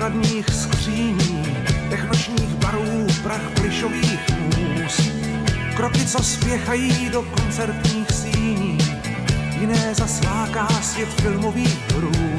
nákladních skříní, dech nočních barů, prach plišových můz, kroky, co spěchají do koncertních síní, jiné zas láká svět filmových hrů.